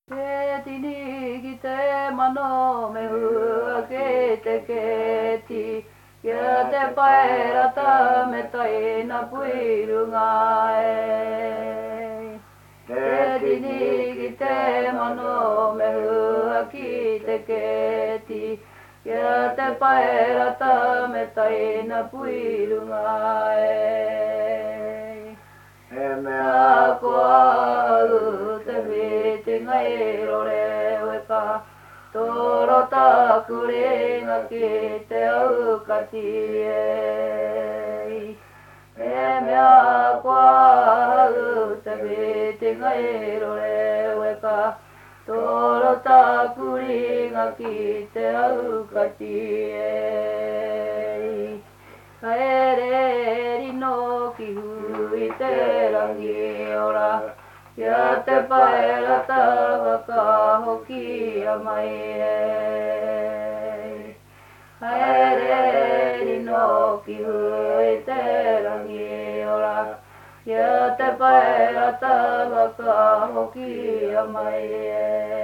Ke tini ki te mano me hua ke te keti. Kia te paerata me taina puirunga e. Ke tini ki te mano me hua ki te keti. Kia te paerata me taina puirunga e. E mea kua au te whiti ngai rore weka. Toro taku ringa ki te au kati e. E mea kua au te whiti ngai rore weka. Toro taku ringa ki te au kati e. Haere rino ki hui te rangi ora. Kia te paera tawa ka hoki a mai e. Haere rino ki hui te rangi ora. Kia te paera tawa ka hoki a mai e.